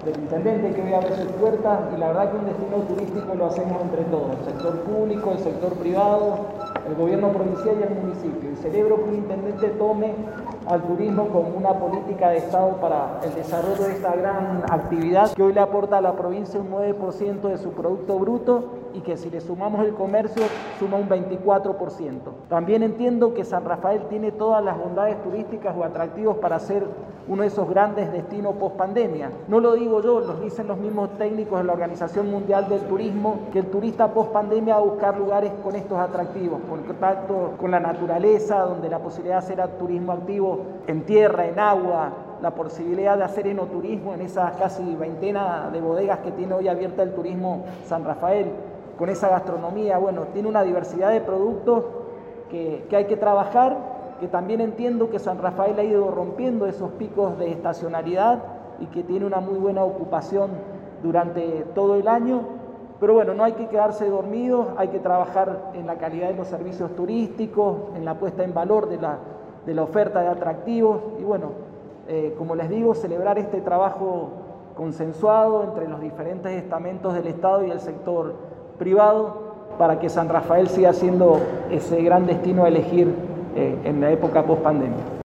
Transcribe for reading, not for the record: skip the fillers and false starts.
del intendente que hoy abre sus puertas, y la verdad que un destino turístico lo hacemos entre todos, el sector público, el sector privado, el gobierno provincial y el municipio. Y celebro que un intendente tome al turismo como una política de Estado para el desarrollo de esta gran actividad que hoy le aporta a la provincia un 9% de su Producto Bruto y que si le sumamos el comercio suma un 24%. También entiendo que San Rafael tiene todas las bondades turísticas o atractivos para ser uno de esos grandes destinos post pandemia. No lo digo yo, lo dicen los mismos técnicos de la Organización Mundial del Turismo, que el turista post pandemia va a buscar lugares con estos atractivos, con contacto con la naturaleza, donde la posibilidad de hacer turismo activo en tierra, en agua, la posibilidad de hacer enoturismo en esas casi veintena de bodegas que tiene hoy abierta el turismo San Rafael, con esa gastronomía. Bueno, tiene una diversidad de productos que hay que trabajar, que también entiendo que San Rafael ha ido rompiendo esos picos de estacionalidad y que tiene una muy buena ocupación durante todo el año. Pero bueno, no hay que quedarse dormidos, hay que trabajar en la calidad de los servicios turísticos, en la puesta en valor de la oferta de atractivos y bueno, como les digo, celebrar este trabajo consensuado entre los diferentes estamentos del Estado y el sector privado para que San Rafael siga siendo ese gran destino a elegir en la época post-pandemia.